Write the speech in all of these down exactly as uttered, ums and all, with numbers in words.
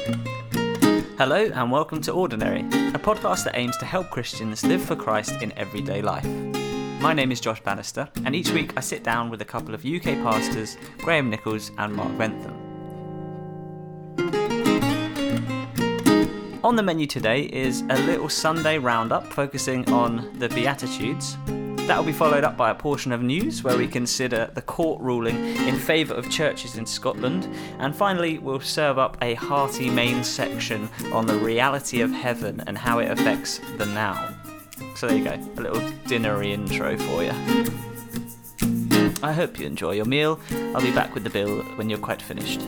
Hello and welcome to Ordinary, a podcast that aims to help Christians live for Christ in everyday life. My name is Josh Bannister, and each week I sit down with a couple of U K pastors, Graham Nichols and Mark Bentham. On the menu today is a little Sunday roundup focusing on the Beatitudes. That will be followed up by a portion of news where we consider the court ruling in favour of churches in Scotland. And finally, we'll serve up a hearty main section on the reality of heaven and how it affects the now. So there you go, a little dinnery intro for you. I hope you enjoy your meal. I'll be back with the bill when you're quite finished.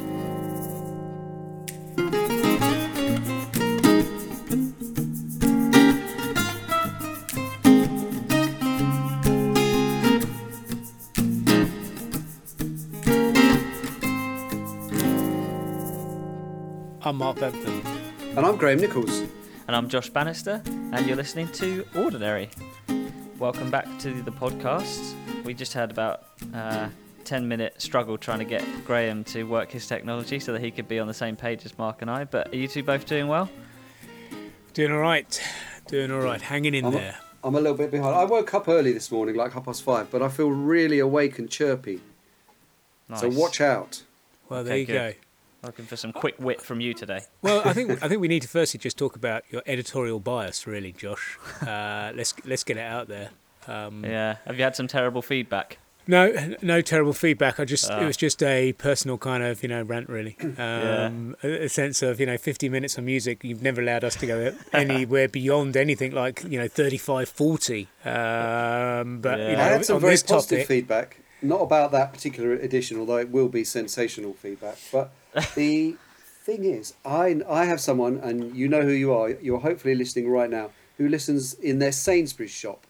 I'm Mark Bentham. And I'm Graham Nichols. And I'm Josh Bannister, and you're listening to Ordinary. Welcome back to the podcast. We just had about a ten minute struggle trying to get Graham to work his technology so that he could be on the same page as Mark and I. But are you two both doing well? Doing all right. Doing all right. Hanging in I'm there. A, I'm a little bit behind. I woke up early this morning, like half past five, but I feel really awake and chirpy. Nice. So watch out. Well, there Okay, you good. go. Looking for some quick wit from you today. Well, I think I think we need to firstly just talk about your editorial bias, really, Josh. Uh, let's let's get it out there. Um, Yeah. Have you had some terrible feedback? No, no terrible feedback. I just Ah. it was just a personal kind of you know rant, really. Um, a, a sense of you know fifty minutes of music. You've never allowed us to go anywhere beyond anything like you know thirty-five, forty. Um, but Yeah. you know, I had some on very this positive topic, feedback, not about that particular edition, although it will be sensational feedback. But the thing is, I I have someone, and you know who you are. You're hopefully listening right now, who listens in their Sainsbury's shop,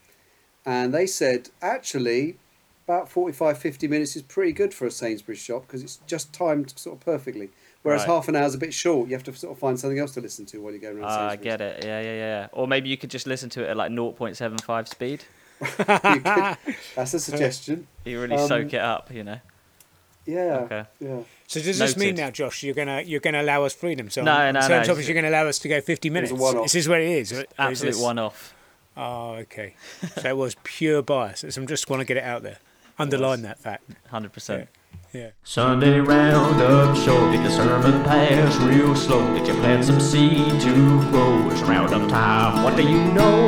and they said actually about forty-five, fifty minutes is pretty good for a Sainsbury's shop because it's just timed sort of perfectly. Whereas Right. half an hour is a bit short. You have to sort of find something else to listen to while you're going around Ah, I Sainsbury's. get it. Yeah, yeah, yeah. Or maybe you could just listen to it at like zero point seven five speed. You could- that's a suggestion. You really Um, soak it up, you know. Yeah. Okay. Yeah. So does this mean Noted. now, Josh, you're gonna you're gonna allow us freedom? So No, on no, certain no, topics, you're gonna allow us to go fifty minutes. a one-off. This is what it is. Or is Absolute this- one-off. Oh, okay. So it was pure bias. So I just want to get it out there. Underline that fact. one hundred percent. Yeah. Sunday roundup show, did the sermon pass real slow? Did you plant some seed to grow? It's roundup time, what do you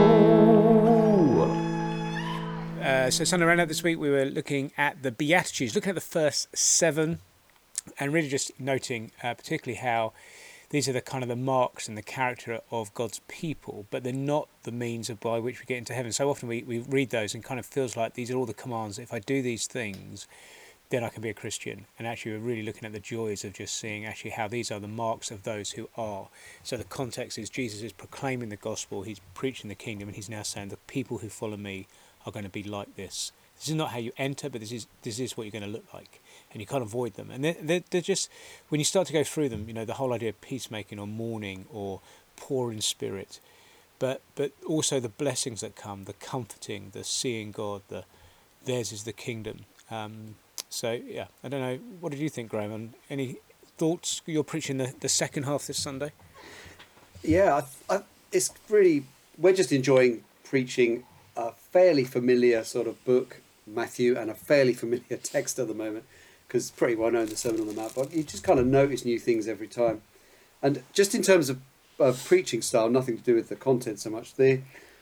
know? Uh, so Sunday roundup this week, we were looking at the Beatitudes, looking at the first seven, and really just noting uh, particularly how these are the kind of the marks and the character of God's people, but they're not the means of by which we get into heaven. So often we, we read those and kind of feels like these are all the commands. If I do these things, then I can be a Christian. And actually we're really looking at the joys of just seeing actually how these are the marks of those who are. So the context is Jesus is proclaiming the gospel, he's preaching the kingdom, and he's now saying the people who follow me are going to be like this. This is not how you enter, but this is this is what you're going to look like. And you can't avoid them. And they're, they're, they're just, when you start to go through them, you know, the whole idea of peacemaking or mourning or poor in spirit, but but also the blessings that come, the comforting, the seeing God, the theirs is the kingdom. Um, so, yeah, I don't know. What did you think, Graham? And any thoughts? You're preaching the, the second half this Sunday? Yeah, I, I, it's really, we're just enjoying preaching a fairly familiar sort of book, Matthew, and a fairly familiar text at the moment, because it's pretty well known, the Sermon on the Mount, but you just kind of notice new things every time. And just in terms of, of preaching style, nothing to do with the content so much, the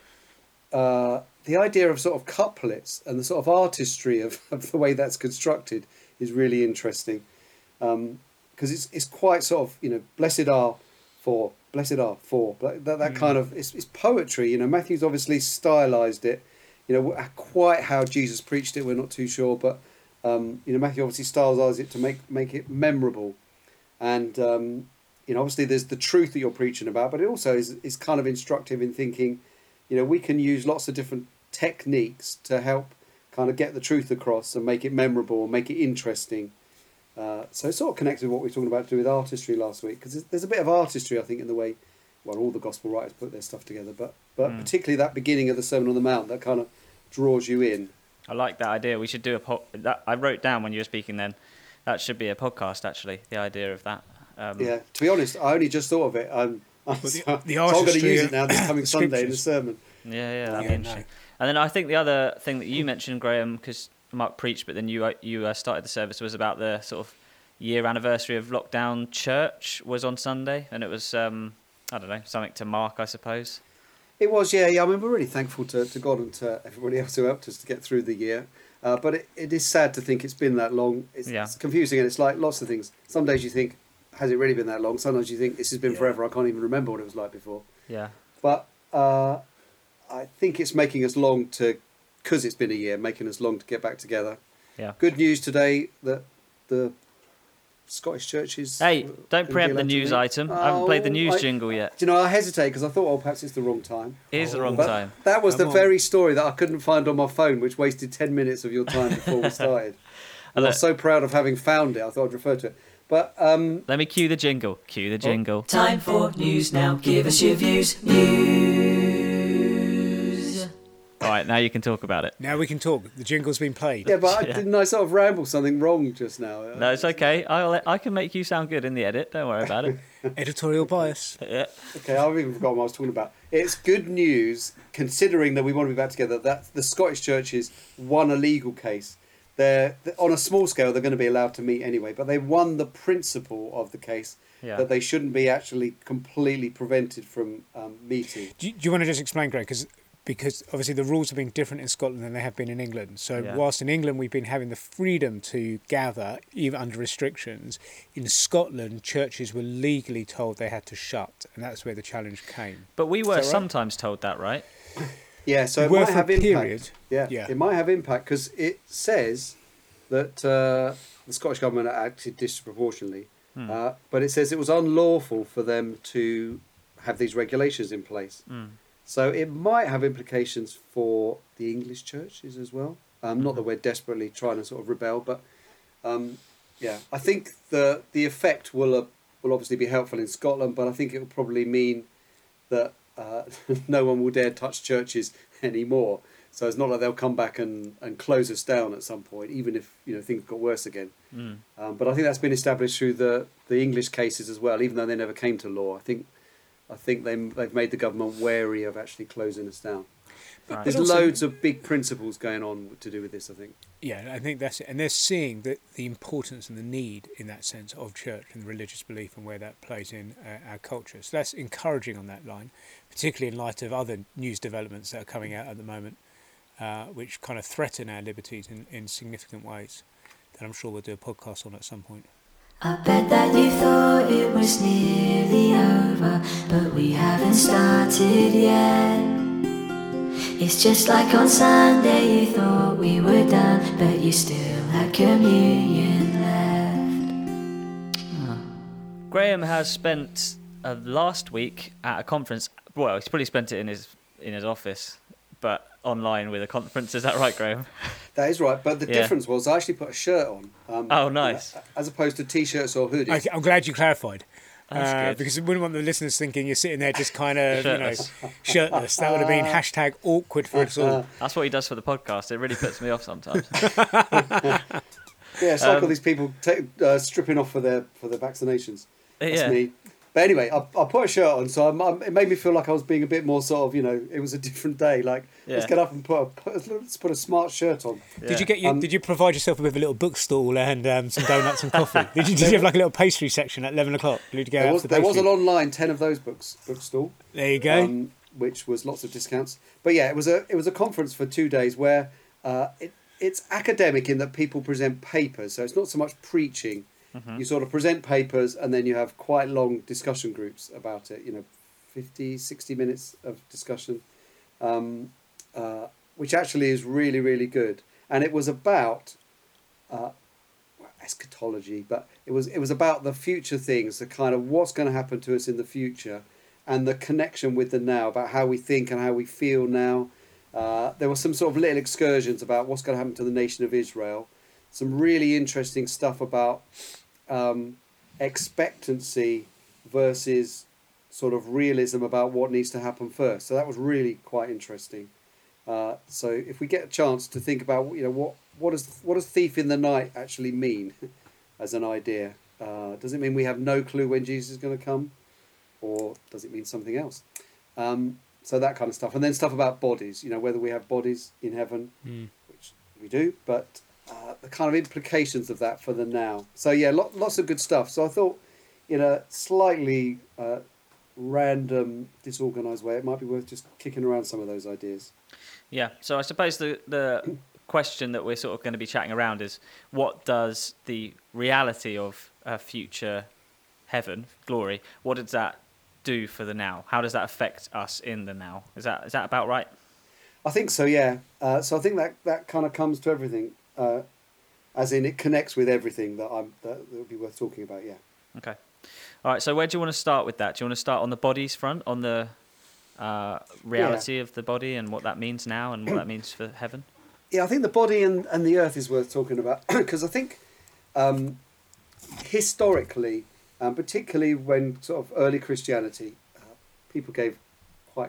uh, the idea of sort of couplets and the sort of artistry of, of the way that's constructed is really interesting, because um, it's it's quite sort of, you know, blessed are for, blessed are for, but that, that mm. kind of, it's, it's poetry, you know. Matthew's obviously stylized it, you know, quite how Jesus preached it, we're not too sure, but um, you know, Matthew obviously stylized it to make make it memorable, and um, you know, obviously there's the truth that you're preaching about, but it also is is kind of instructive in thinking, you know, we can use lots of different techniques to help kind of get the truth across and make it memorable and make it interesting. Uh, so it sort of connects with what we were talking about to do with artistry last week, because there's, there's a bit of artistry, I think, in the way, well, all the gospel writers put their stuff together, but but mm. particularly that beginning of the Sermon on the Mount that kind of draws you in. I like that idea. We should do a po- that. I wrote down when you were speaking then, that should be a podcast, actually, the idea of that. Um, Yeah, to be honest, I only just thought of it. Um, I'm, the- so, the so I'm going to artistry use of it now this coming the Sunday in the scriptures. sermon. Yeah, yeah, that'd Yeah, be interesting. And then I think the other thing that you mentioned, Graham, because Mark preached, but then you uh, you uh, started the service, was about the sort of year anniversary of lockdown church was on Sunday, and it was um, I don't know, something to mark, I suppose. It was, yeah, yeah. I mean, we're really thankful to, to God and to everybody else who helped us to get through the year. Uh, but it, it is sad to think it's been that long. It's, Yeah. it's confusing, and it's like lots of things. Some days you think, has it really been that long? Sometimes you think, this has been Yeah. forever. I can't even remember what it was like before. Yeah. But uh, I think it's making us long to, because it's been a year, making us long to get back together. Yeah. Good news today that the Scottish churches... Hey, were don't gonna be preempt the allowed to news meet. item. I haven't played the Oh, news I- jingle yet. Do you know, I hesitate because I thought, oh, perhaps it's the wrong time. It is the wrong But time. that was Come the on. very story that I couldn't find on my phone, which wasted ten minutes of your time before we started. And I was so proud of having found it, I thought I'd refer to it. But um, Let me cue the jingle. Cue the jingle. Time for news now. Give us your views. News. All right, now you can talk about it. Now we can talk. The jingle's been played. yeah, but I, Yeah. didn't I sort of ramble something wrong just now? No, it's okay. I'll I can make you sound good in the edit. Don't worry about it. Editorial bias. Yeah. Okay, I've even forgotten what I was talking about. It's good news, considering that we want to be back together, that the Scottish churches won a legal case. They're, on a small scale, they're going to be allowed to meet anyway, but they won the principle of the case Yeah. that they shouldn't be actually completely prevented from um, meeting. Do you, do you want to just explain, Greg? Because because obviously the rules have been different in Scotland than they have been in England. So Yeah. whilst in England we've been having the freedom to gather, even under restrictions, in Scotland churches were legally told they had to shut, and that's where the challenge came. But we were Is that right? sometimes told that, right? Yeah, so it Were might for have a impact. period. Yeah, Yeah. it might have impact because it says that uh, the Scottish government acted disproportionately, Hmm. uh, but it says it was unlawful for them to have these regulations in place. Mm. So it might have implications for the English churches as well. Um, not that we're desperately trying to sort of rebel, but um, yeah, I think the the effect will uh, will obviously be helpful in Scotland, but I think it will probably mean that uh, no one will dare touch churches anymore. So it's not like they'll come back and, and close us down at some point, even if you know things got worse again. Mm. Um, but I think that's been established through the, the English cases as well, even though they never came to law. I think I think they they've made the government wary of actually closing us down. Right. There's also- loads of big principles going on to do with this, I think. Yeah, I think that's it. And they're seeing that the importance and the need in that sense of church and religious belief and where that plays in uh, our culture. So that's encouraging on that line, particularly in light of other news developments that are coming out at the moment, uh, which kind of threaten our liberties in, in significant ways that I'm sure we'll do a podcast on at some point. I bet that you thought it was nearly over, but we haven't started yet. It's just like on Sunday you thought we were done, but you still had communion left. Graham has spent uh, last week at a conference. Well, he's probably spent it in his in his office, but online with a conference. Is that right, Graham? That is right, but the Yeah. difference was I actually put a shirt on. Um, Oh, nice. As opposed to t-shirts or hoodies. I, I'm glad you clarified. That's Uh, good. because we wouldn't want the listeners thinking you're sitting there just kind of, you know, Shirtless. shirtless. That would have been hashtag awkward for us all. That's what he does for the podcast. It really puts me off sometimes. Yeah, it's like Um, all these people take, uh, stripping off for their for their vaccinations. That's yeah. me. But anyway, I, I put a shirt on, so I'm, I'm, it made me feel like I was being a bit more sort of, you know, it was a different day. Like, let's Yeah. get up and put a, put, let's put a smart shirt on. Did you get your, Um, Did you provide yourself with a little bookstall and um, some donuts and coffee? Did you, did you have like a little pastry section at eleven o'clock? Did you go There out was, for the there was pastry? an online ten of those books bookstall, There you go. um, which was lots of discounts. But yeah, it was a it was a conference for two days where uh, it it's academic in that people present papers, so it's not so much preaching. You sort of present papers and then you have quite long discussion groups about it, you know, fifty, sixty minutes of discussion, um, uh, which actually is really, really good. And it was about uh, eschatology, but it was it was about the future things, the kind of what's going to happen to us in the future and the connection with the now, about how we think and how we feel now. Uh, there were some sort of little excursions about what's going to happen to the nation of Israel. Some really interesting stuff about um, expectancy versus sort of realism about what needs to happen first. So that was really quite interesting. Uh, so if we get a chance to think about, you know, what what does what does thief in the night actually mean as an idea, Uh, does it mean we have no clue when Jesus is going to come? Or does it mean something else? Um, so that kind of stuff. And then stuff about bodies, you know, whether we have bodies in heaven, Mm. which we do, but uh, the kind of implications of that for the now. So, yeah, lot, lots of good stuff. So I thought, in a slightly uh, random, disorganised way, it might be worth just kicking around some of those ideas. Yeah, so I suppose the the question that we're sort of going to be chatting around is, what does the reality of a future heaven, glory, what does that do for the now? How does that affect us in the now? Is that is that about right? I think so, yeah. Uh, so I think that, that kind of comes to everything, uh, as in it connects with everything that I'm that, that would be worth talking about, yeah. Okay. All right, so where do you want to start with that? Do you want to start on the bodies front, on the uh, reality yeah. of the body and what that means now and what that means for heaven? Yeah, I think the body and, and the earth is worth talking about, because I think um, historically, um, particularly when sort of early Christianity, uh, people gave quite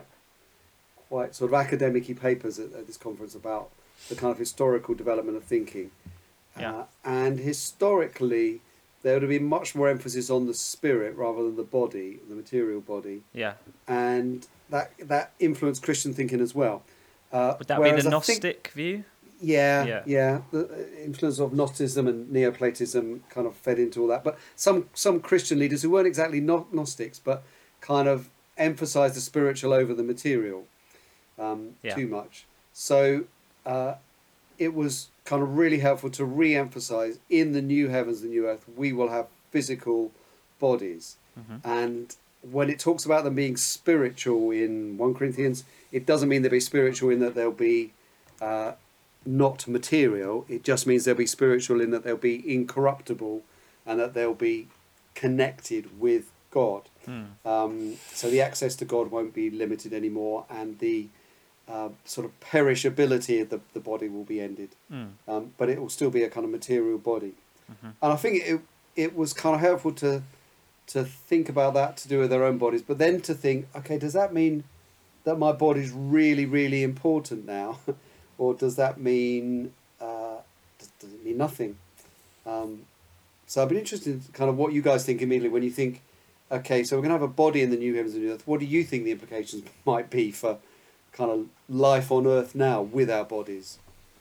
quite sort of academic-y papers at, at this conference about the kind of historical development of thinking. Yeah. Uh, and historically, there would have been much more emphasis on the spirit rather than the body, the material body. Yeah. And that that influenced Christian thinking as well. Uh, Would that be the Gnostic think, view? Yeah, yeah, yeah. The influence of Gnosticism and Neoplatism kind of fed into all that. But some some Christian leaders who weren't exactly Gnostics, but kind of emphasised the spiritual over the material um, yeah. too much. So uh, it was kind of really helpful to re-emphasise in the new heavens and new earth, we will have physical bodies. Mm-hmm. And when it talks about them being spiritual in First Corinthians, it doesn't mean they'll be spiritual in that they'll be uh, not material. It just means they'll be spiritual in that they'll be incorruptible and that they'll be connected with God. Mm. Um, so the access to God won't be limited anymore, and the uh, sort of perishability of the, the body will be ended. Mm. Um, but it will still be a kind of material body. Mm-hmm. And I think it it was kind of helpful to to think about that to do with their own bodies, but then to think, okay, does that mean that my body's really, really important now? Or does that mean, uh, does, does it mean nothing? Um, so I've been interested in kind of what you guys think immediately when you think, okay, so we're going to have a body in the new heavens and new earth. What do you think the implications might be for kind of life on earth now with our bodies?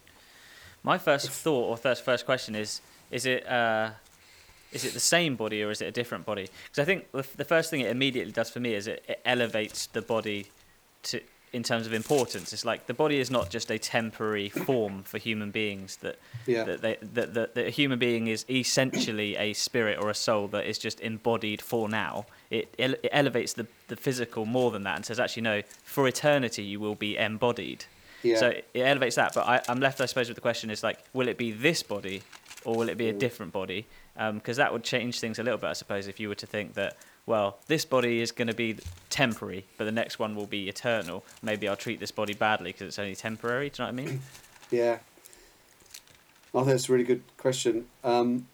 My first thought or first first question is, is it... Uh... Is it the same body or is it a different body? Because I think the first thing it immediately does for me is it, it elevates the body to in terms of importance. It's like the body is not just a temporary form for human beings. That yeah. that, they, that, that, that a human being is essentially a spirit or a soul that is just embodied for now. It, it elevates the, the physical more than that and says, actually, no, for eternity you will be embodied. Yeah. So it elevates that. But I, I'm left, I suppose, with the question is like, will it be this body or will it be a different body? Because um, that would change things a little bit, I suppose, if you were to think that, well, this body is going to be temporary, but the next one will be eternal. Maybe I'll treat this body badly because it's only temporary. Do you know what I mean? Yeah. I think that's a really good question. Um,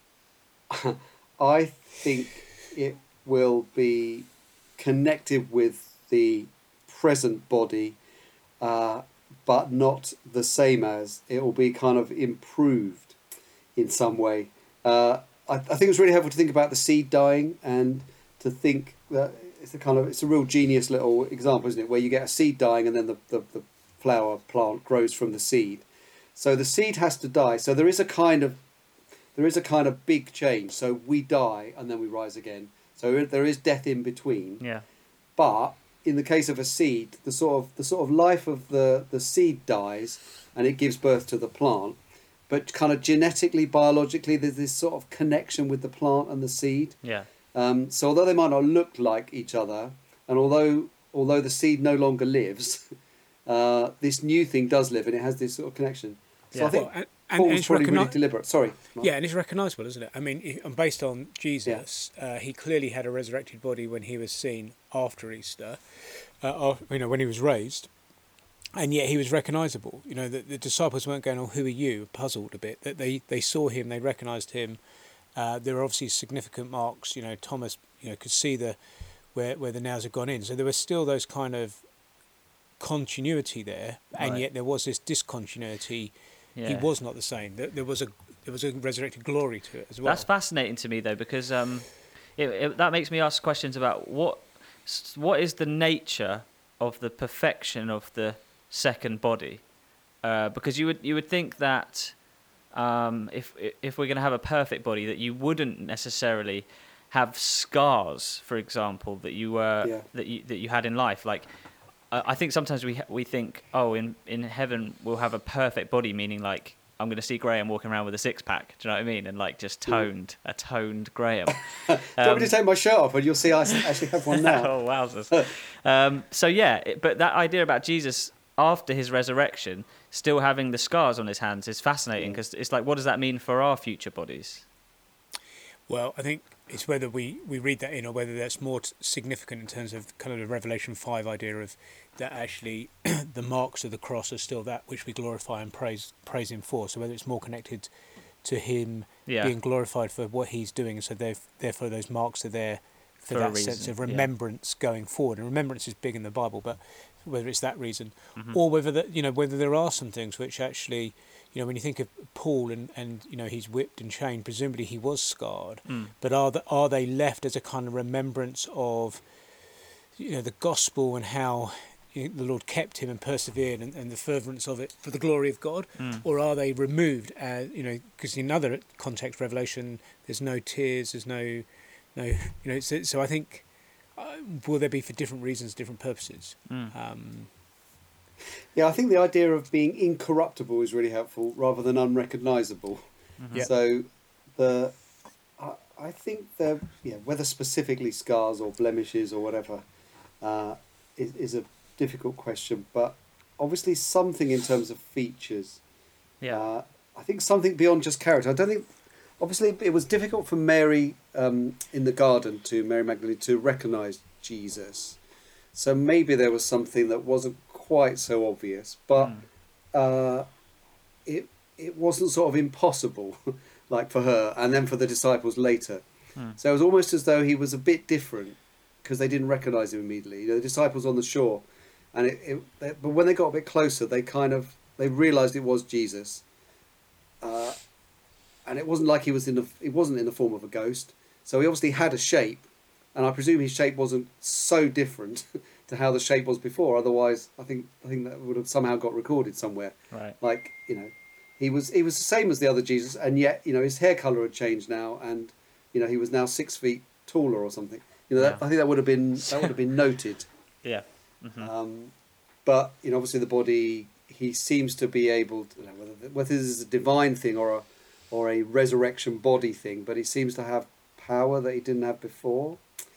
I think it will be connected with the present body, uh, but not the same as. It will be kind of improved in some way. Uh, I, I think it's really helpful to think about the seed dying and to think that it's a kind of it's a real genius little example, isn't it? Where you get a seed dying and then the, the, the flower plant grows from the seed. So the seed has to die. So there is a kind of there is a kind of big change. So we die and then we rise again. So there is death in between. Yeah. But in the case of a seed, the sort of the sort of life of the, the seed dies and it gives birth to the plant. But kind of genetically, biologically, there's this sort of connection with the plant and the seed. Yeah. Um, so although they might not look like each other, and although although the seed no longer lives, uh, this new thing does live, and it has this sort of connection. So Yeah. I think Well, and- and Paul's it's probably really recogni- deliberate. Sorry. Mark. Yeah, and it's recognisable, isn't it? I mean, if- and based on Jesus, uh, he clearly had a resurrected body when he was seen after Easter, uh, after, you know, when he was raised, and yet he was recognisable. You know, the, the disciples weren't going, "Oh, who are you?" puzzled a bit. That they they saw him, they recognised him. Uh, there were obviously significant marks. You know, Thomas, you know, could see the where where the nails had gone in. So there was still those kind of continuity there, and Right. yet there was this discontinuity. Yeah. He was not the same. There, there was a there was a resurrected glory to it as well. That's fascinating to me, though, because um, it, it, that makes me ask questions about what what is the nature of the perfection of the second body, uh, because you would you would think that um, if if we're going to have a perfect body, that you wouldn't necessarily have scars, for example, that you were Yeah. that you that you had in life. Like, I I think sometimes we we think, oh, in in heaven we'll have a perfect body, meaning like I'm going to see Graham walking around with a six pack. Do you know what I mean? And like just toned, a toned Graham. Do you want me to take my shirt off and you'll see I actually have one now? Oh, wowzers. um, so, yeah, it, but that idea about Jesus after his resurrection still having the scars on his hands is fascinating, because it's like, what does that mean for our future bodies? Well, I think it's whether we, we read that in or whether that's more t- significant in terms of kind of the Revelation five idea of that actually the marks of the cross are still that which we glorify and praise praise him for. So whether it's more connected to him Yeah. being glorified for what he's doing, so they've- therefore those marks are there for, For a that reason, sense of yeah. remembrance going forward. And remembrance is big in the Bible, but whether it's that reason Mhm. or whether that, you know, whether there are some things which actually, you know, when you think of Paul and, and you know, he's whipped and chained, presumably he was scarred, Mm. but are the, are they left as a kind of remembrance of, you know, the gospel and how you know, the Lord kept him and persevered, and, and the fervence of it for the glory of God, Mm. or are they removed? Uh, you know, because in other context, Revelation, there's no tears, there's no, no, you know. So, so I think, uh, will there be for different reasons, different purposes? Mm. Um, Yeah, I think the idea of being incorruptible is really helpful rather than unrecognisable. Mhm. Yeah. So the I, I think the yeah whether specifically scars or blemishes or whatever uh, is, is a difficult question, but obviously something in terms of features. Yeah. Uh, I think something beyond just character. I don't think. Obviously, it was difficult for Mary um, in the garden to Mary Magdalene to recognise Jesus. So maybe there was something that wasn't quite so obvious, but Mm. uh, it it wasn't sort of impossible, like for her, and then for the disciples later. Mm. So it was almost as though he was a bit different because they didn't recognise him immediately. You know, the disciples on the shore, and it, it they, but when they got a bit closer, they kind of they realised it was Jesus, uh, and it wasn't like he was in the it wasn't in the form of a ghost. So he obviously had a shape, and I presume his shape wasn't so different to how the shape was before. Otherwise, I think I think that would have somehow got recorded somewhere. Right. Like, you know, he was he was the same as the other Jesus, and yet, you know, his hair colour had changed now, and you know, he was now six feet taller or something. You know, that, Yeah. I think that would have been that would have been noted. Yeah. Mhm. Um, but you know, obviously, the body, he seems to be able to, you know, whether whether this is a divine thing or a or a resurrection body thing, but he seems to have power that he didn't have before.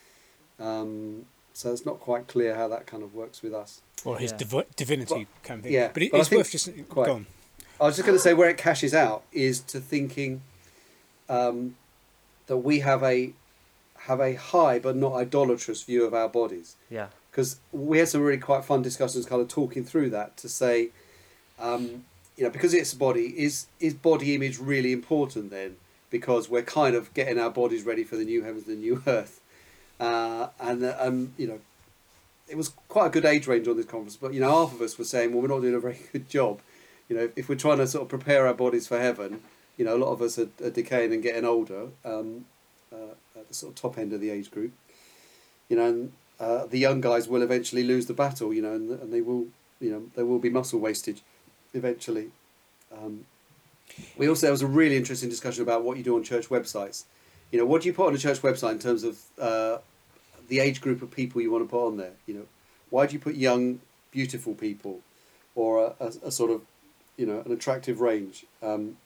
Um, so it's not quite clear how that kind of works with us. or his Yeah. divi- divinity kind of thing. yeah, But it, but I it's think worth just quite- go on. I was just going to say where it cashes out is to thinking um, that we have a have a high but not idolatrous view of our bodies, Yeah. because we had some really quite fun discussions, kind of talking through that to say, um, you know, because it's a body, is is body image really important then? Because we're kind of getting our bodies ready for the new heavens and the new earth, uh, and uh, um, you know, it was quite a good age range on this conference, but you know, half of us were saying, well, we're not doing a very good job. You know, if we're trying to sort of prepare our bodies for heaven, you know, a lot of us are, are decaying and getting older, um, uh, at the sort of top end of the age group. You know, and uh, the young guys will eventually lose the battle. You know, and, and they will, you know, there will be muscle wastage eventually. Um, we also there was a really interesting discussion about what you do on church websites. You know, what do you put on a church website in terms of uh, the age group of people you want to put on there? You know, why do you put young, beautiful people, or a, a, a sort of, you know, an attractive range? Um,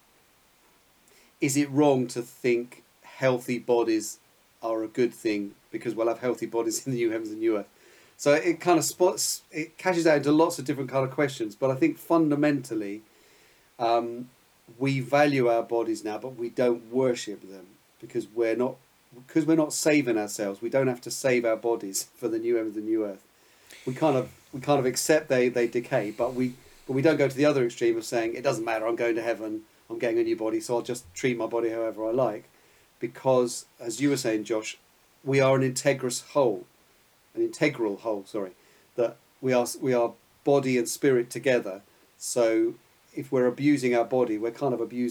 is it wrong to think healthy bodies are a good thing because we'll have healthy bodies in the new heavens and new earth? So it kind of spots, it cashes out into lots of different kind of questions. But I think fundamentally, um, we value our bodies now, but we don't worship them because we're not because we're not saving ourselves. We don't have to save our bodies for the new heavens and new earth. We kind of we kind of accept they they decay, but we but we don't go to the other extreme of saying it doesn't matter. I'm going to heaven. I'm getting a new body, so I'll just treat my body however I like. Because, as you were saying, Josh, we are an integrous whole, an integral whole. Sorry, that we are we are body and spirit together. So if we're abusing our body, we're kind of abusing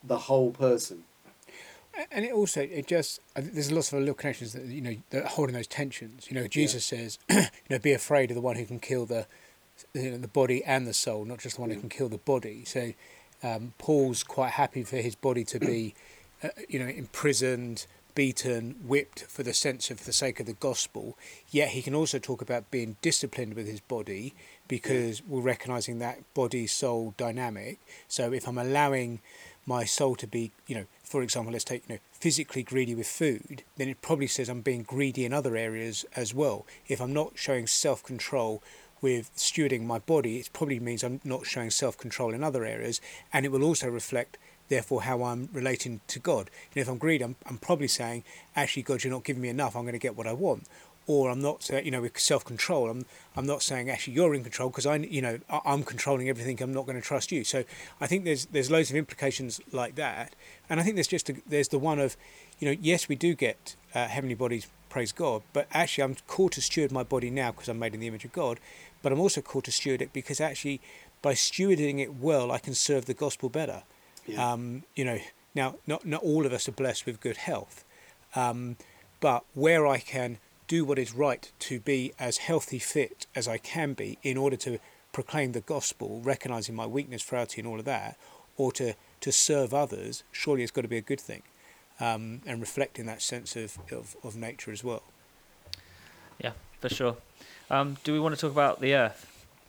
the whole person. And it also, it just, I think there's lots of little connections that, you know, that are holding those tensions. You know, Jesus yeah. says, you know, be afraid of the one who can kill the, you know, the body and the soul, not just the one yeah. who can kill the body. So um, Paul's quite happy for his body to be, uh, you know, imprisoned, beaten, whipped for the sense of the sake of the gospel. Yet he can also talk about being disciplined with his body because yeah. we're recognising that body-soul dynamic. So if I'm allowing my soul to be, you know, for example, let's take, you know, physically greedy with food, then it probably says I'm being greedy in other areas as well. If I'm not showing self-control with stewarding my body, it probably means I'm not showing self-control in other areas, and it will also reflect, therefore, how I'm relating to God. You know, if I'm greedy, I'm, I'm probably saying, actually, God, you're not giving me enough, I'm going to get what I want. Or I'm not, you know, with self-control, I'm I'm not saying actually you're in control because I, you know, I'm controlling everything. I'm not going to trust you. So I think there's there's loads of implications like that, and I think there's just a, there's the one of, you know, yes, we do get uh, heavenly bodies, praise God, but actually I'm called to steward my body now because I'm made in the image of God, but I'm also called to steward it because actually by stewarding it well, I can serve the gospel better. Yeah. Um, you know, now not not all of us are blessed with good health, um, but where I can do what is right to be as healthy fit as I can be in order to proclaim the gospel, recognising my weakness, frailty and all of that, or to, to serve others, surely it's got to be a good thing, um, and reflecting that sense of, of, of nature as well. Yeah, for sure. Um, do we want to talk about the earth?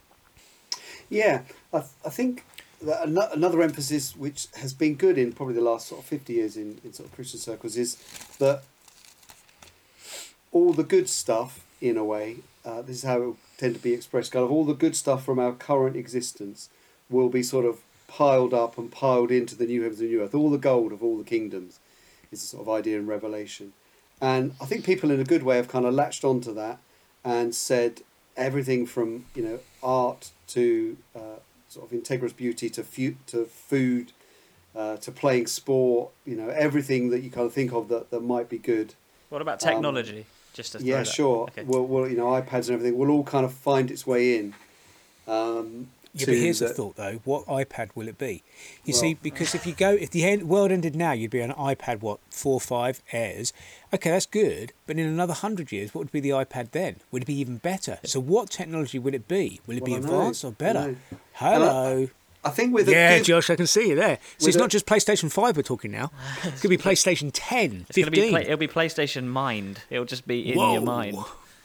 Yeah, I, th- I think that an- another emphasis which has been good in probably the last sort of fifty years in, in sort of Christian circles is that all the good stuff, in a way, uh, this is how it will tend to be expressed, kind of all the good stuff from our current existence will be sort of piled up and piled into the new heavens and new earth. All the gold of all the kingdoms is the sort of idea in Revelation. And I think people in a good way have kind of latched onto that and said everything from, you know, art to uh, sort of integrous beauty to, fu- to food, uh, to playing sport, you know, everything that you kind of think of that, that might be good. What about technology? Um, Just to yeah, sure. Okay. Well, well, you know, iPads and everything will all kind of find its way in. Um, yeah, but here's the thought, though: what iPad will it be? You well, see, because if you go, if the end, world ended now, you'd be on an iPad, what, four, five Airs? Okay, that's good. But in another hundred years, what would be the iPad then? Would it be even better? So, what technology will it be? Will it well, be advanced or better? Hello. I, I think with yeah, good, Josh, I can see you there. So it's a, not just PlayStation five we're talking now. It could be PlayStation ten, it's fifteen. Be play, it'll be PlayStation Mind. It'll just be in Whoa. your mind.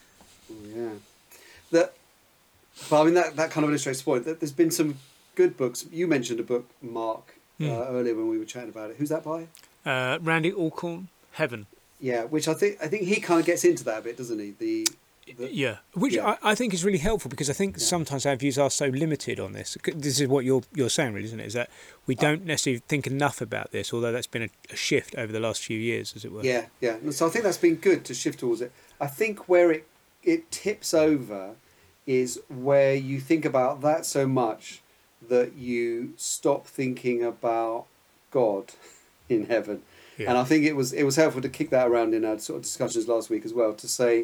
Yeah. That. But I mean, that, that kind of illustrates the point. That there's been some good books. You mentioned a book, Mark, mm. uh, earlier when we were chatting about it. Who's that by? Uh, Randy Alcorn, Heaven. Yeah, which I think I think he kind of gets into that a bit, doesn't he? The, the yeah, which yeah. I, I think is really helpful because I think yeah. sometimes our views are so limited on this. This is what you're you're saying, really, isn't it? Is that we don't necessarily think enough about this, although that's been a, a shift over the last few years, as it were. Yeah, yeah. And so I think that's been good to shift towards it. I think where it it tips over is where you think about that so much that you stop thinking about God in heaven. Yeah. And I think it was it was helpful to kick that around in our sort of discussions last week as well, to say,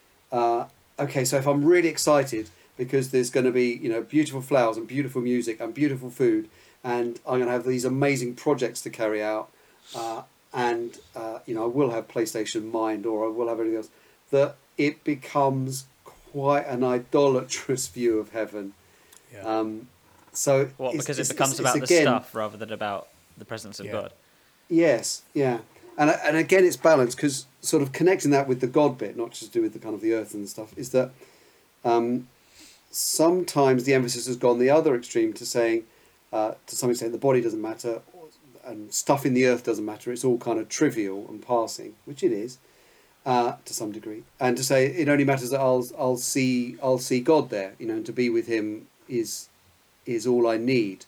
uh, okay, so if I'm really excited because there's going to be, you know, beautiful flowers and beautiful music and beautiful food, and I'm going to have these amazing projects to carry out, uh, and uh, you know, I will have PlayStation Mind or I will have anything else, that it becomes quite an idolatrous view of heaven. Yeah. Um, so what, it's, because it's, it becomes it's, about it's the again, stuff rather than about the presence of yeah. God. Yes, yeah. And and again, it's balanced because sort of connecting that with the God bit, not just to do with the kind of the earth and stuff, is that um, sometimes the emphasis has gone the other extreme to saying, uh, to some extent, the body doesn't matter and stuff in the earth doesn't matter. It's all kind of trivial and passing, which it is uh, to some degree. And to say it only matters that I'll I'll see I'll see God there, you know, and to be with Him is is all I need.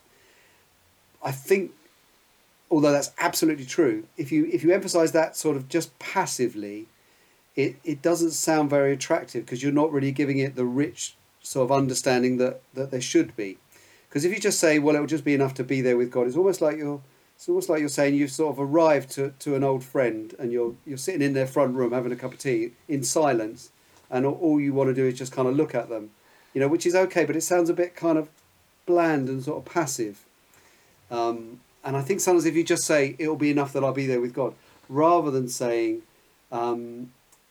I think. Although that's absolutely true, if you if you emphasise that sort of just passively, it, it doesn't sound very attractive because you're not really giving it the rich sort of understanding that, that there should be. Because if you just say, well, it will just be enough to be there with God, it's almost like you're it's almost like you're saying you've sort of arrived to, to an old friend and you're you're sitting in their front room having a cup of tea in silence, and all, all you want to do is just kind of look at them, you know, which is okay, but it sounds a bit kind of bland and sort of passive. Um, and I think sometimes if you just say it'll be enough that I'll be there with God, rather than saying, um,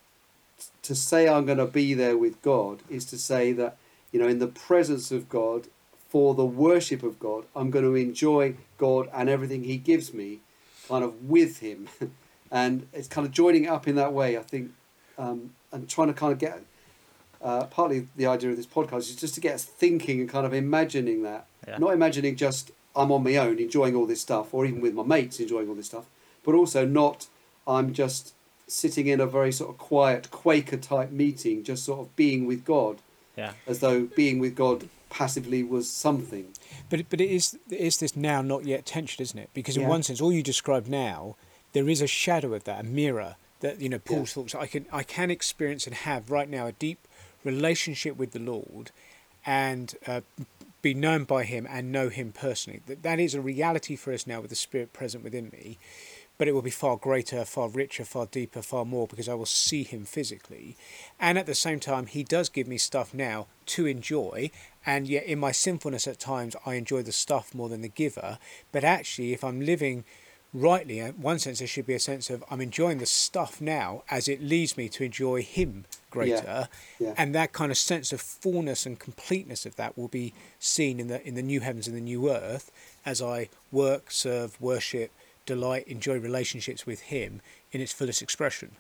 to say I'm going to be there with God is to say that, you know, in the presence of God, for the worship of God, I'm going to enjoy God and everything He gives me, kind of with Him, and it's kind of joining it up in that way. I think, um, and trying to kind of get. Uh, partly the idea of this podcast is just to get us thinking and kind of imagining that. Yeah. Not imagining just I'm on my own enjoying all this stuff, or even with my mates enjoying all this stuff, but also not I'm just sitting in a very sort of quiet Quaker type meeting, just sort of being with God, Yeah. as though being with God passively was something. But but it is it is this now not yet tension, isn't it? Because in Yeah. one sense, all you described now, there is a shadow of that, a mirror that, you know, Paul Yeah. talks. I can I can experience and have right now a deep relationship with the Lord, and uh, be known by Him and know Him personally. That that is a reality for us now with the Spirit present within me. But it will be far greater, far richer, far deeper, far more, because I will see Him physically. And at the same time, He does give me stuff now to enjoy. And yet in my sinfulness at times, I enjoy the stuff more than the giver. But actually, if I'm living rightly, in one sense, there should be a sense of I'm enjoying the stuff now as it leads me to enjoy Him greater. Yeah. And that kind of sense of fullness and completeness of that will be seen in the in the new heavens and the new earth as I work, serve, worship, delight, enjoy relationships with Him in its fullest expression.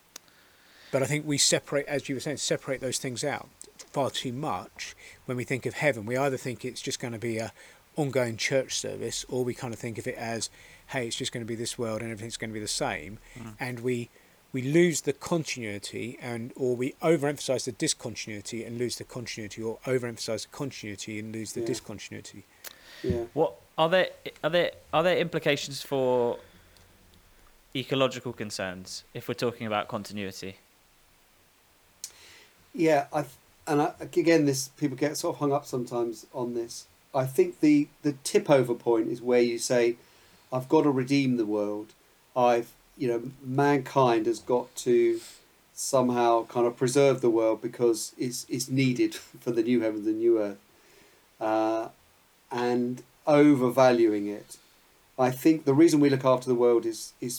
But I think we separate, as you were saying, separate those things out far too much when we think of heaven. We either think it's just going to be a ongoing church service, or we kind of think of it as, hey, it's just going to be this world and everything's going to be the same. Mm. And we we lose the continuity, and or we overemphasize the discontinuity and lose the continuity, or overemphasize the continuity and lose the Yeah. discontinuity. Yeah. What are there? Are there are there implications for ecological concerns if we're talking about continuity? Yeah, I and I, again, this people get sort of hung up sometimes on this. I think the the tip over point is where you say, "I've got to redeem the world. I've you know mankind has got to somehow kind of preserve the world because it's it's needed for the new heavens and new earth," uh, and overvaluing it. I think the reason we look after the world is is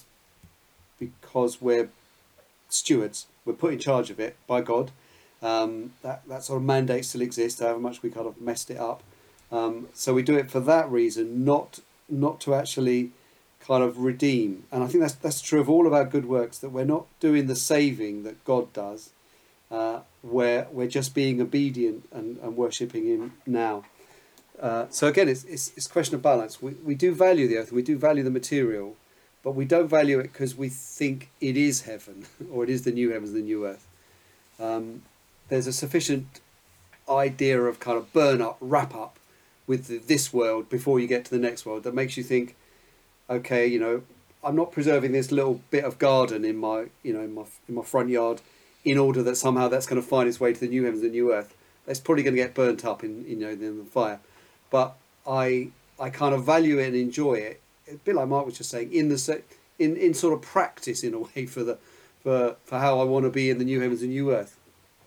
because we're stewards. We're put in charge of it by God. Um, that, that sort of mandate still exists, however much we kind of messed it up. Um, so we do it for that reason, not not to actually kind of redeem. And I think that's that's true of all of our good works, that we're not doing the saving that God does. Uh, where we're just being obedient and, and worshipping Him now. Uh, so again, it's, it's it's a question of balance. We we do value the earth, we do value the material, but we don't value it because we think it is heaven or it is the new heavens, the new earth. Um, there's a sufficient idea of kind of burn up, wrap up with the, this world before you get to the next world that makes you think, okay, you know, I'm not preserving this little bit of garden in my, you know, in my in my front yard, in order that somehow that's going to find its way to the new heavens and new earth. It's probably going to get burnt up in, you know, in the fire. But I I kind of value it and enjoy it. A bit like Mark was just saying, in the in in sort of practice in a way for the for for how I want to be in the new heavens and new earth.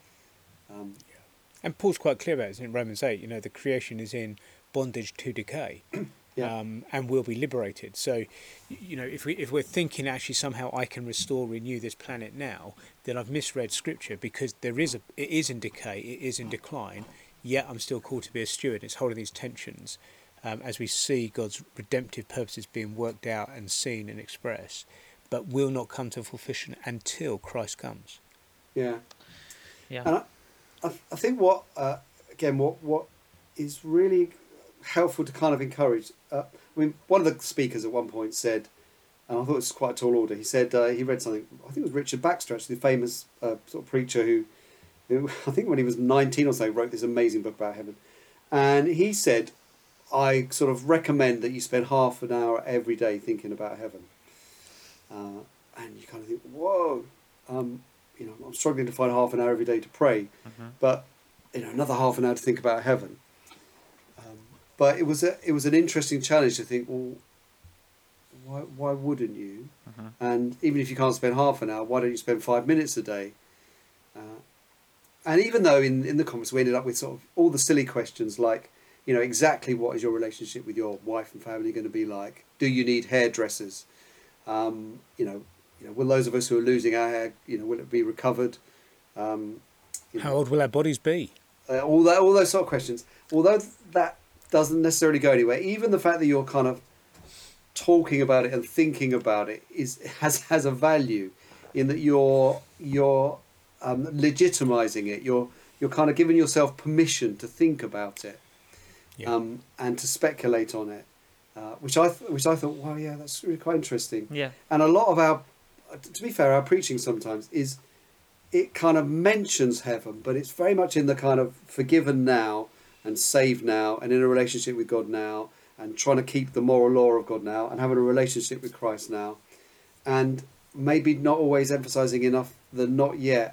Um, And Paul's quite clear about it in Romans eight. You know, the creation is in bondage to decay, yeah. um, and will be liberated. So, you know, if we if we're thinking actually somehow I can restore, renew this planet now, then I've misread Scripture, because there is a it is in decay, it is in decline. Yet I'm still called to be a steward. It's holding these tensions um, as we see God's redemptive purposes being worked out and seen and expressed, but will not come to fruition until Christ comes. Yeah. Yeah. And I, I, I think what uh, again what what is really helpful to kind of encourage. Uh, I mean, one of the speakers at one point said, and I thought it was quite a tall order. He said uh, he read something. I think it was Richard Baxter, actually, the famous uh, sort of preacher who, who I think when he was nineteen or so wrote this amazing book about heaven, and he said, I sort of recommend that you spend half an hour every day thinking about heaven. Uh, and you kind of think, whoa. Um, You know, I'm struggling to find half an hour every day to pray, Mm-hmm. but you know, another half an hour to think about heaven. Um, but it was a, it was an interesting challenge to think, well, why why wouldn't you? Mm-hmm. And even if you can't spend half an hour, why don't you spend five minutes a day? Uh, and even though in in the comments we ended up with sort of all the silly questions like, you know, exactly what is your relationship with your wife and family going to be like? Do you need hairdressers? Um, you know, you know, will those of us who are losing our hair, you know, will it be recovered? Um, you How know, old will our bodies be? uh, all that, all those sort of questions. Although that doesn't necessarily go anywhere, even the fact that you're kind of talking about it and thinking about it is has has a value, in that you're you're um, legitimizing it. You're you're kind of giving yourself permission to think about it, Yeah. um, and to speculate on it, uh, which I th- which I thought, wow, yeah, that's really quite interesting. Yeah. And a lot of our, to be fair, our preaching sometimes is, it kind of mentions heaven, but it's very much in the kind of forgiven now and saved now and in a relationship with God now and trying to keep the moral law of God now and having a relationship with Christ now, and maybe not always emphasizing enough the not yet,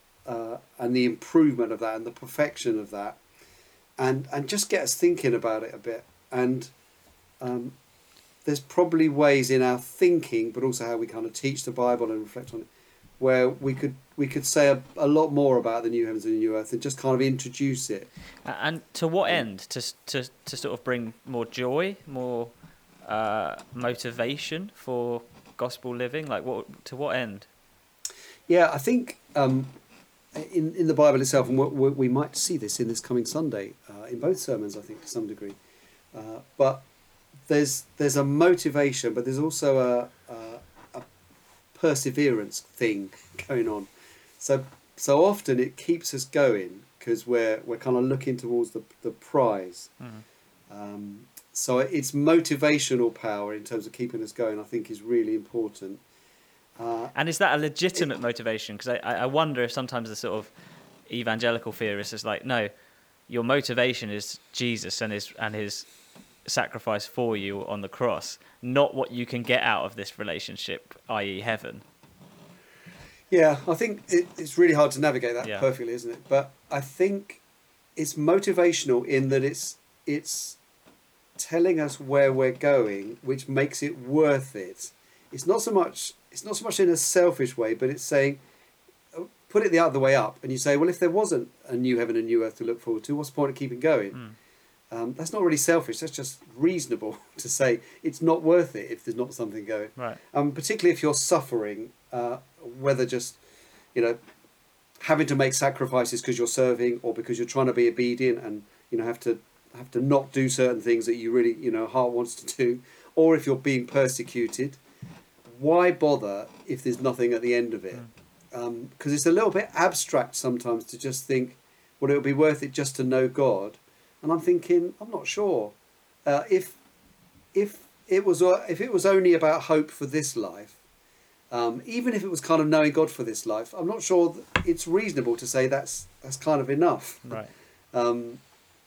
uh, and the improvement of that and the perfection of that, and and just get us thinking about it a bit. And um, there's probably ways in our thinking, but also how we kind of teach the Bible and reflect on it, where we could we could say a, a lot more about the new heavens and the new earth and just kind of introduce it. And to what end? To to to sort of bring more joy, more uh, motivation for gospel living. Like what? To what end? Yeah, I think um, in in the Bible itself, and we, we might see this in this coming Sunday uh, in both sermons, I think, to some degree. Uh, but there's there's a motivation, but there's also a, a, a perseverance thing going on. So so often it keeps us going because we're we're kind of looking towards the the prize. Mm-hmm. Um, so it's motivational power in terms of keeping us going, I think, is really important. Uh, and is that a legitimate it, motivation? Because I, I wonder if sometimes the sort of evangelical theorist is like, no, your motivation is Jesus and his and his sacrifice for you on the cross, not what you can get out of this relationship, that is heaven. Yeah, I think it, it's really hard to navigate that yeah. perfectly, isn't it? But I think it's motivational in that it's it's telling us where we're going, which makes it worth it. It's not so much it's not so much in a selfish way, but it's saying, put it the other way up, and you say, well, if there wasn't a new heaven and new earth to look forward to, what's the point of keeping going? Mm. Um, that's not really selfish. That's just reasonable to say it's not worth it if there's not something going. Right. Um, particularly if you're suffering, uh, whether just, you know, having to make sacrifices because you're serving or because you're trying to be obedient and, you know, have to have to not do certain things that you really, you know, heart wants to do, or if you're being persecuted, why bother if there's nothing at the end of it? Because mm. um, it's a little bit abstract sometimes to just think, well, it would be worth it just to know God. And I'm thinking, I'm not sure. Uh, if if it was uh, if it was only about hope for this life, um, even if it was kind of knowing God for this life, I'm not sure that it's reasonable to say that's that's kind of enough. Right. Um,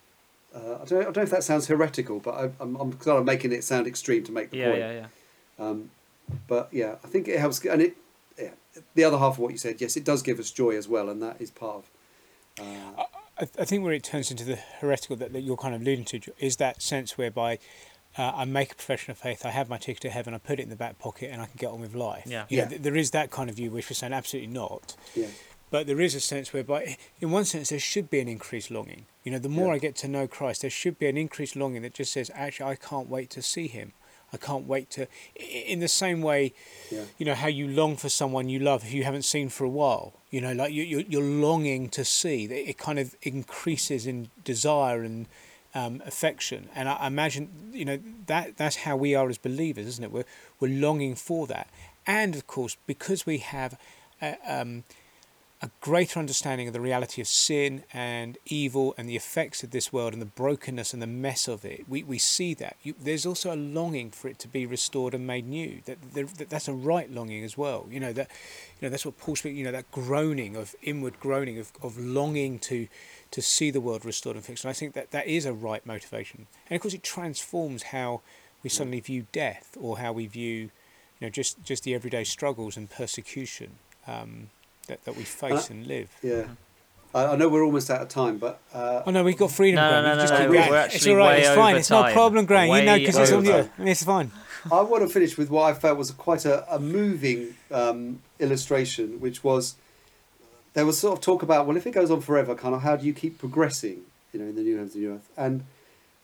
uh, I don't I don't know if that sounds heretical, but I, I'm I'm kind of making it sound extreme to make the yeah, point. Yeah, yeah, yeah. Um, but yeah, I think it helps, and it yeah, the other half of what you said, yes, it does give us joy as well, and that is part of. Uh, I, I think where it turns into the heretical that, that you're kind of alluding to is that sense whereby uh, I make a profession of faith, I have my ticket to heaven, I put it in the back pocket, and I can get on with life. Yeah, you know, yeah. th- there is that kind of view, which we're saying absolutely not. Yeah. But there is a sense whereby, in one sense, there should be an increased longing. You know, the more yeah. I get to know Christ, there should be an increased longing that just says, actually, I can't wait to see him. I can't wait to, in the same way, yeah. you know, how you long for someone you love who you haven't seen for a while. You know, like you, you're, you're longing to see. It kind of increases in desire and um, affection. And I imagine, you know, that that's how we are as believers, isn't it? We're we're longing for that. And of course, because we have a, um, a greater understanding of the reality of sin and evil and the effects of this world and the brokenness and the mess of it, we, we see that. You, there's also a longing for it to be restored and made new. That, that that's a right longing as well. You know that, you know that's what Paul speaks. You know that groaning of inward groaning of, of longing to to see the world restored and fixed. And I think that that is a right motivation. And of course, it transforms how we suddenly view death or how we view, you know, just just the everyday struggles and persecution. Um, That, that we face uh, and live. Yeah, I, I know we're almost out of time, but uh, oh no, we've got freedom. No, Graham. no, no, just no, keep no, going. we're It's actually all right. way It's fine. over It's no time. problem, Graham. Way You know, because it's on you. It's fine. I want to finish with what I felt was quite a, a moving um, illustration, which was there was sort of talk about, well, if it goes on forever, kind of how do you keep progressing, you know, in the new heavens and new earth, and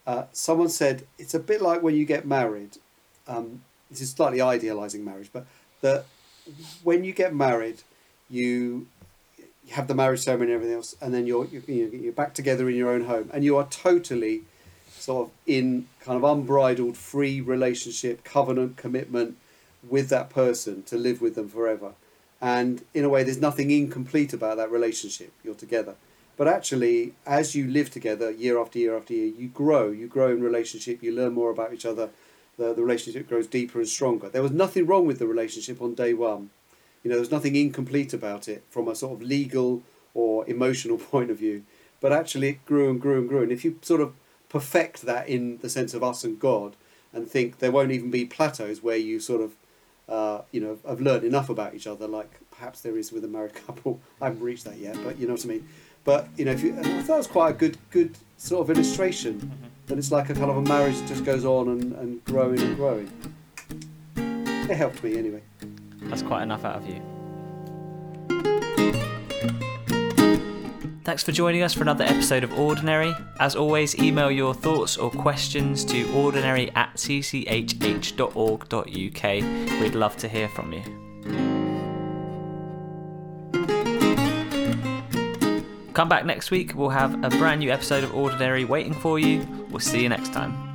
Uh, someone said it's a bit like when you get married. Um, this is slightly idealising marriage, but that when you get married, you you have the marriage ceremony and everything else, and then you're you, you know, you're back together in your own home, and you are totally sort of in kind of unbridled, free relationship, covenant, commitment with that person to live with them forever. And in a way, there's nothing incomplete about that relationship. You're together. But actually, as you live together year after year after year, you grow. You grow in relationship. You learn more about each other. The, the relationship grows deeper and stronger. There was nothing wrong with the relationship on day one. You know, there was nothing incomplete about it from a sort of legal or emotional point of view. But actually, it grew and grew and grew. And if you sort of perfect that in the sense of us and God, and think there won't even be plateaus where you sort of, uh, you know, have learned enough about each other, like perhaps there is with a married couple. I haven't reached that yet, but you know what I mean. But you know, if you, I thought that was quite a good, good sort of illustration. Mm-hmm. That it's like a kind of a marriage that just goes on and, and growing and growing. It helped me anyway. That's quite enough out of you. Thanks for joining us for another episode of Ordinary. As always, email your thoughts or questions to ordinary at c c h h dot org dot u k. We'd love to hear from you. Come back next week, we'll have a brand new episode of Ordinary waiting for you. We'll see you next time.